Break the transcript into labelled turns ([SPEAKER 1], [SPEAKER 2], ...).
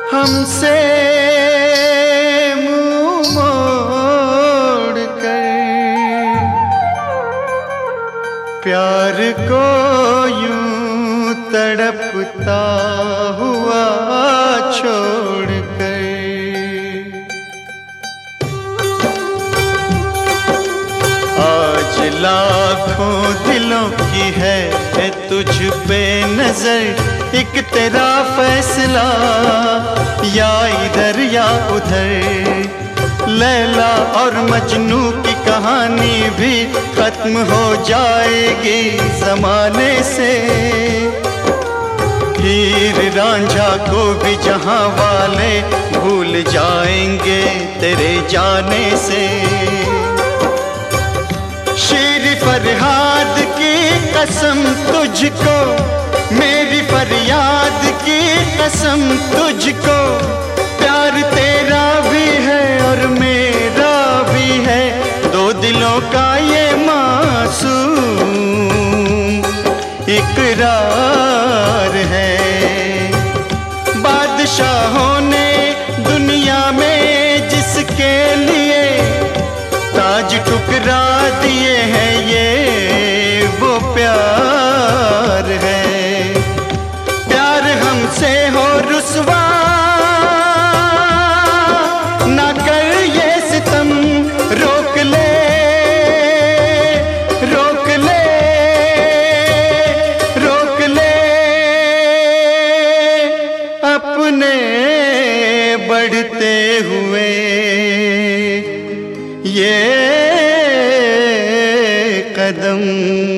[SPEAKER 1] हमसे मुंह मोड़ कर प्यार को यूं तड़पता हुआ छोड़ कर। आज लाखों दिलों की है तुझ पे नजर, एक तेरा फैसला या इधर या उधर। लैला और मजनू की कहानी भी खत्म हो जाएगी जमाने से। हीर रांझा को भी जहां वाले भूल जाएंगे तेरे जाने से। शेर फरियाद की कसम तुझको, मेरी फरियाद की कसम तुझको, प्यार तेरा भी है और मेरा भी है, दो दिलों का ये मासूम इकरार है। बादशाहों ने दुनिया में जिसके लिए ताज ठुकरा दिए हैं, ये वो प्यार है। से हो रुसवा ना कर ये सितम, रोक ले रोक ले रोक ले अपने बढ़ते हुए ये कदम।